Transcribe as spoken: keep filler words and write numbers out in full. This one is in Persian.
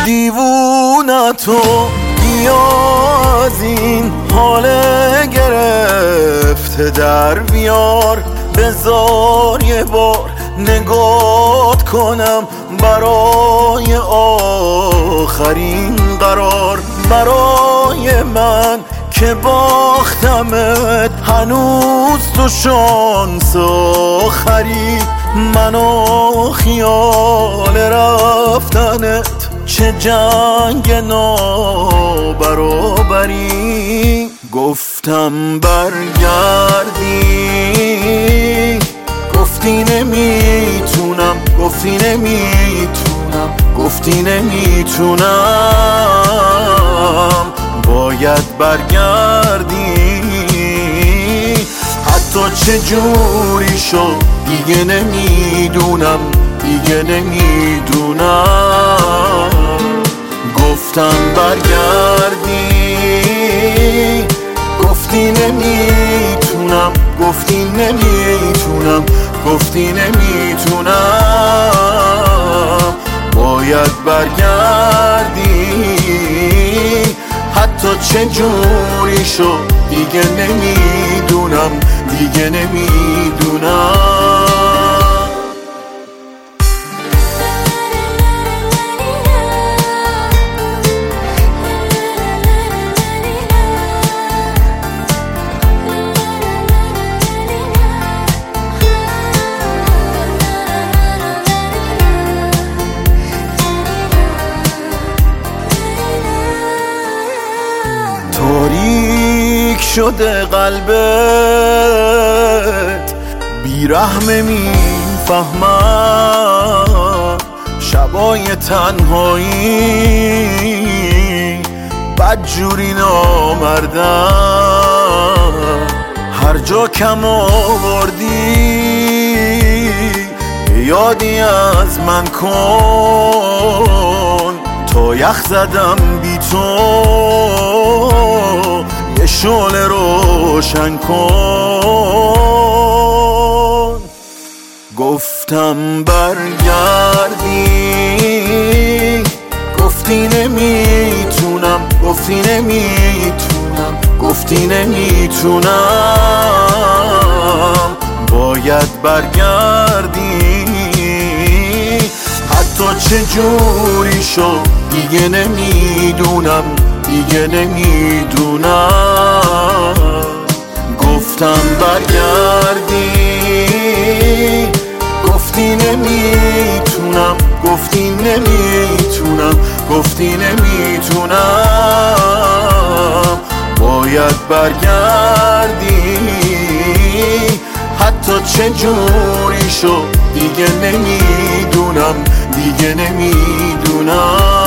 دیوونتو بیا از این حال گرفته در بیار، بذار یه بار نگات کنم برای آخرین قرار. برای من که باختمت هنوز تو شانس آخری، منو خیال رفتنت چه جنگ نابرابری. گفتم برگردی، گفتی نمیتونم، گفتی نمیتونم، گفتی نمیتونم. باید برگردی، حتی چه جوری شد دیگه نمیدونم، دیگه نمیدونم. گفتم برگردی، گفتی نمیتونم، گفتی نمیتونم، گفتی نمیتونم. باید برگردی، حتی چه جوری شد دیگه نمیدونم، دیگه نمیدونم. تاریک شده قلبت، بیرحم میفهمم شبای تنهایی، بدجوری نامردم. هر جا کم آوردی یادی از من کن، تا یخ زدم بی تو یه شعله روشن کن. گفتم برگردی، گفتی نمیتونم، گفتی نمیتونم، گفتی نمیتونم. باید برگردی، حتی چه جوری شد دیگه نمیدونم، دیگه نمیدونم. گفتم برگردی، گفتی نمیتونم، گفتی نمیتونم، گفتی نمیتونم. باید برگردی، حتی چه جوری شد دیگه نمیدونم، دیگه نمیدونم.